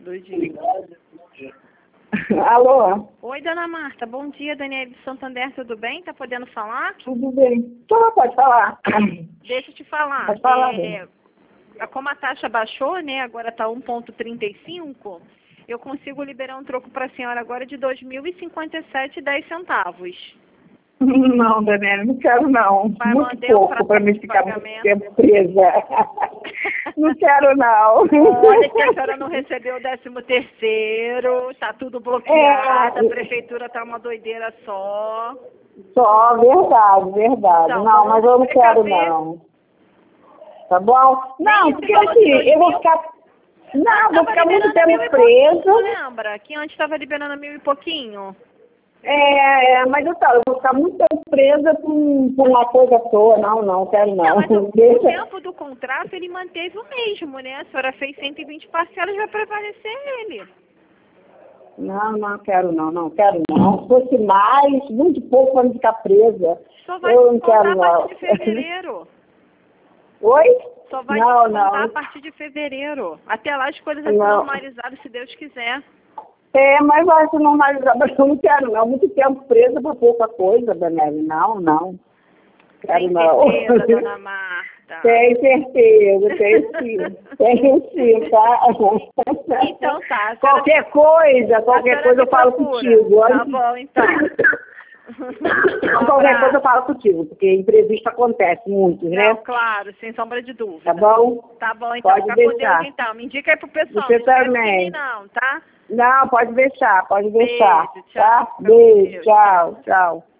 Doidinho. Alô? Oi, dona Marta. Bom dia, Daniela de Santander. Tudo bem? Tá podendo falar? Tudo bem. Pode falar. Deixa eu te falar. Pode falar, Como a taxa baixou, né? Agora tá 1,35. Eu consigo liberar um troco para a senhora agora de R$ 2.057,10. Não, Daniela, não quero não. Vai muito manter o pouco para me ficar muito pagamento. tempo presa. Não quero não. Olha que a senhora não recebeu o 13º, tá tudo bloqueado, a prefeitura tá uma doideira só. Só, verdade. Então, não, mas eu não quero ver. não. Tá bom? Não, porque valor assim, de eu vou ficar... Não, vou ficar muito tempo presa. Lembra? Que antes estava liberando 1.000 e pouquinho. Mas eu vou ficar muito tempo presa por uma coisa só. Não, quero não. Mas o tempo do contrato ele manteve o mesmo, né? A senhora fez 120 parcelas, vai prevalecer ele. Não quero não. Se fosse mais, muito pouco para me ficar presa. Só vai Eu não quero a não. partir de fevereiro. Oi? Só vai não. a partir de fevereiro. Até lá as coisas vão ser normalizadas, se Deus quiser. Mas vai se normalizar, mas eu não quero não. Muito tempo presa por pouca coisa, Daniela. Não. Quero não. Tem certeza, dona Marta? Tenho certeza, tenho sim, tá? Então tá. Qualquer coisa eu falo contigo. Tá bom, então. Qualquer coisa eu falo contigo, porque imprevisto acontece muito, né? Não, claro, sem sombra de dúvida. Tá bom? Tá bom, então. Pode deixar. Com Deus, então. Me indica aí pro pessoal. Você também. Não, tá? Não, pode deixar. Beijo, tchau. Tá? Beijo, tchau.